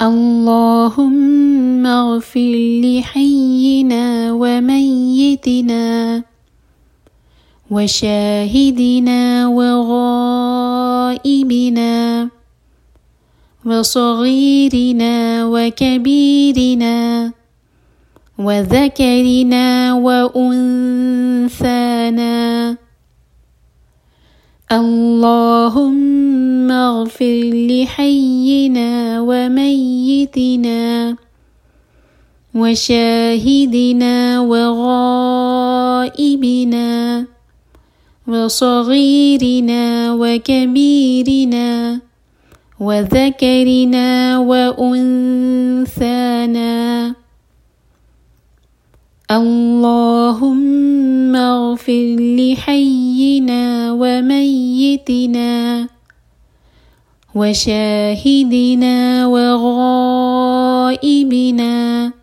اللهم اغفر لحينا وميتنا وشاهدنا وغائبنا وصغيرنا وكبيرنا وذكرنا وأنثانا. اللهم اغفر لحينا وميتنا وشاهدنا وغائبنا وصغيرنا وكبيرنا وذكرنا وأنثانا. اللهم اغفر لحينا وميتنا وشاهدنا وغائبنا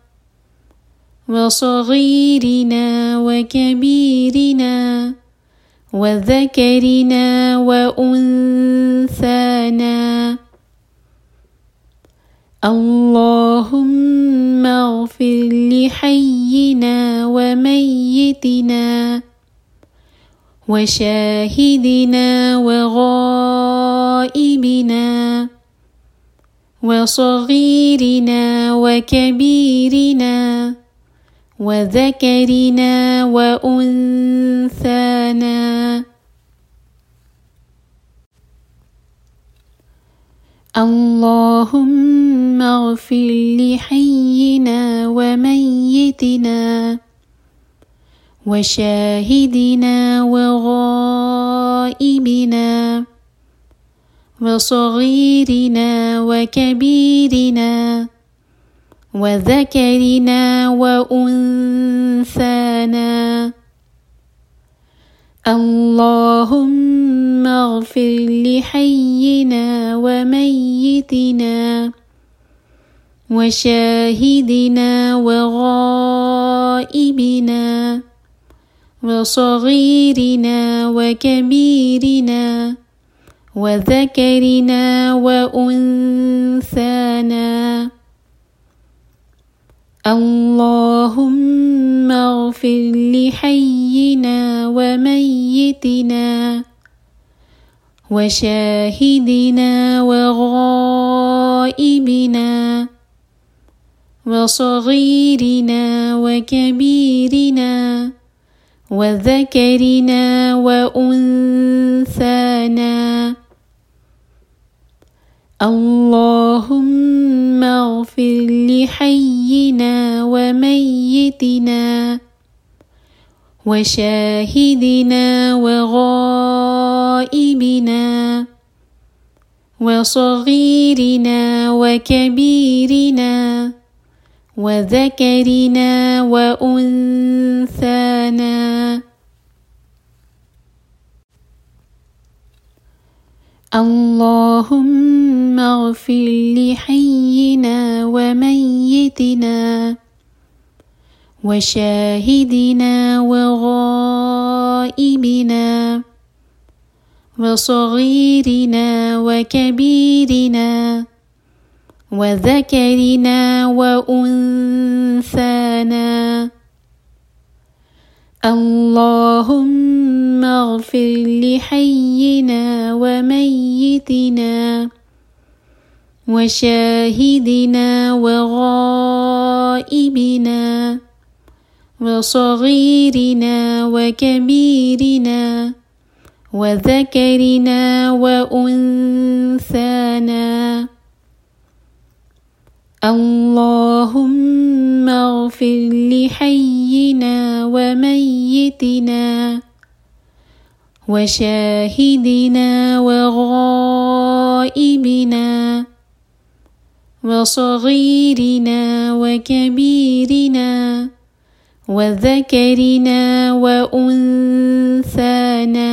وصغيرنا وكبيرنا وذكرنا وأنثانا. اللهم اغفر لحينا وميتنا وشاهدنا وغائبنا وصغيرنا وكبيرنا وذكرنا وأنثانا. اللهم اغفر لحينا وميتنا وشاهدنا وغائبنا وصغيرنا وكبيرنا وذكرنا وأنثانا. اللهم اغفر لحينا وميتنا وشاهدنا وغائبنا وصغيرنا وكبيرنا وذكرنا وأنثانا. اللهم اغفر لحينا وميتنا وشاهدنا وغائبنا وصغيرنا وكبيرنا وذكرنا وأنثانا. اللهم اغفر لحينا وميتنا وشاهدنا وغائبنا وصغيرنا وكبيرنا وذكرنا وأنثانا. اللهم اغفر لحينا وميتنا وشاهدنا وغائبنا وصغيرنا وكبيرنا وذكرنا وأنثانا. اللهم اغفر لحينا وميتنا وشاهدنا وغائبنا وصغيرنا وكبيرنا وذكرنا وأنثانا. اللهم اغفر لحينا وميتنا وشاهدنا وغائبنا وصغيرنا وكبيرنا وذكرنا وأنثانا.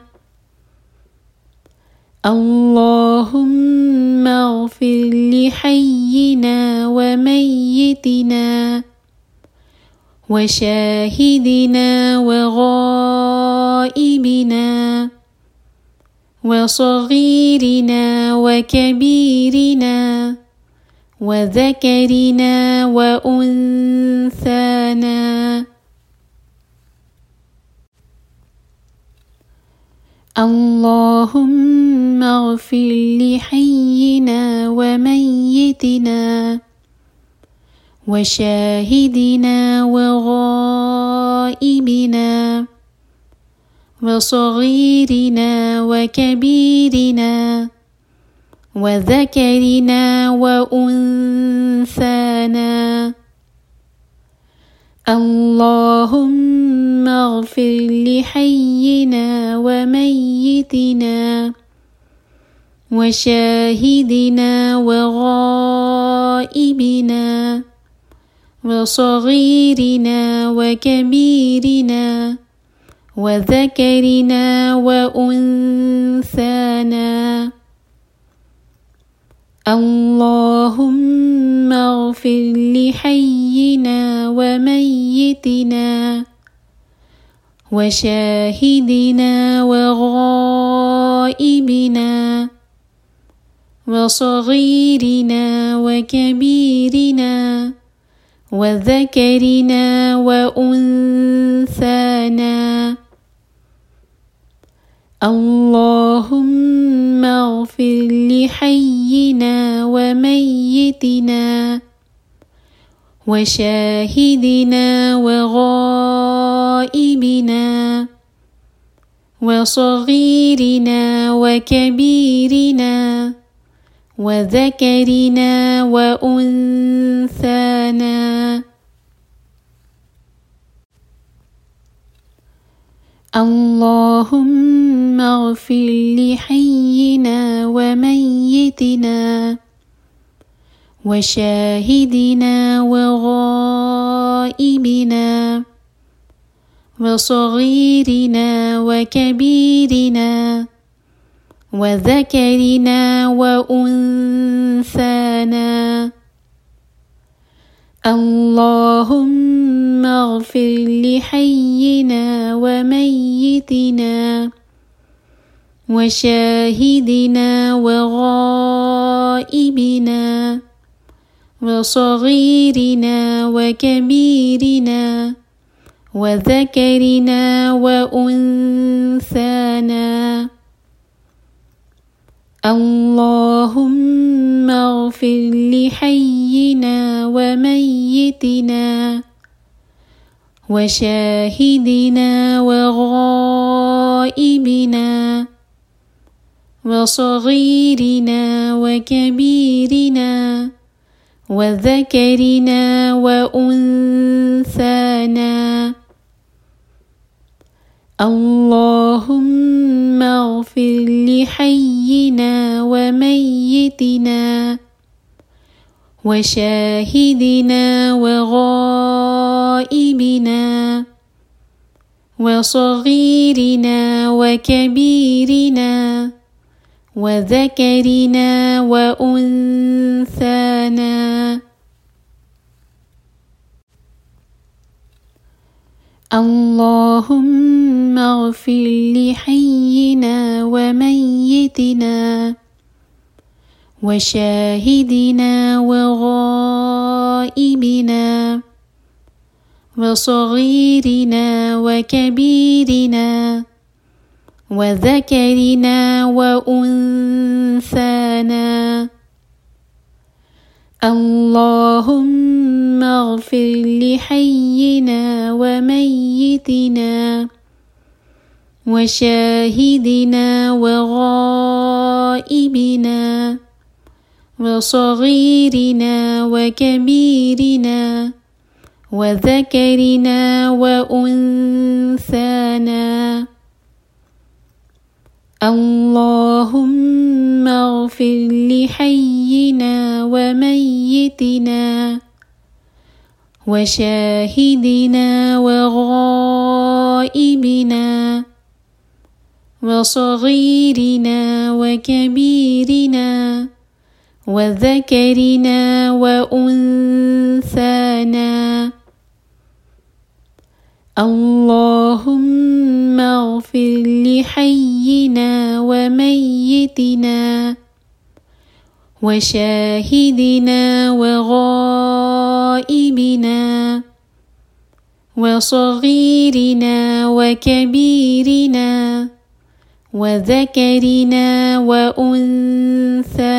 اللهم اغفر لحينا وميتنا وشاهدنا وغائبنا وصغيرنا وكبيرنا وذكرنا وأنثانا. اللهم اغفر لحينا وميتنا وشاهدنا وغائبنا وصغيرنا وكبيرنا وذكرنا وأنثانا. اللهم اغفر لحينا وميتنا وشاهدنا وغائبنا وصغيرنا وكبيرنا وذكرنا وأنثانا. اللهم اغفر لحينا وميتنا وشاهدنا وغائبنا وصغيرنا وكبيرنا وذكرنا وأنثانا. اللهم اغفر لحينا وميتنا وشاهدنا وغائبنا وصغيرنا وكبيرنا وذكرنا وأنثانا. اللهم اغفر لحينا وميتنا وشاهدنا وغائبنا وصغيرنا وكبيرنا وذكرنا وأنثانا. اللهم اغفر لحينا وميتنا وشاهدنا وغائبنا وصغيرنا وكبيرنا وذكرنا وأنثانا. اللهم اغفر لحينا وميتنا وشاهدنا وغائبنا وصغيرنا وكبيرنا وذكرنا وأنثانا. اللهم اغفر لحينا وميتنا وشاهدنا وغائبنا وصغيرنا وكبيرنا وذكرنا وأنثانا. اللهم اغفر لحينا وميتنا وشاهدنا وغائبنا وصغيرنا وكبيرنا وذكرنا وأنثانا. اللهم اغفر لحينا وميتنا وشاهدنا وغائبنا وصغيرنا وكبيرنا وذكرنا وأنثانا. اللهم اغفر لحينا وميتنا وشاهدنا وغائبنا وصغيرنا وكبيرنا وذكرنا وأنثانا. اللهم اغفر لحينا وميتنا وشاهدنا وغائبنا وصغيرنا وكبيرنا وذكرنا وأنثى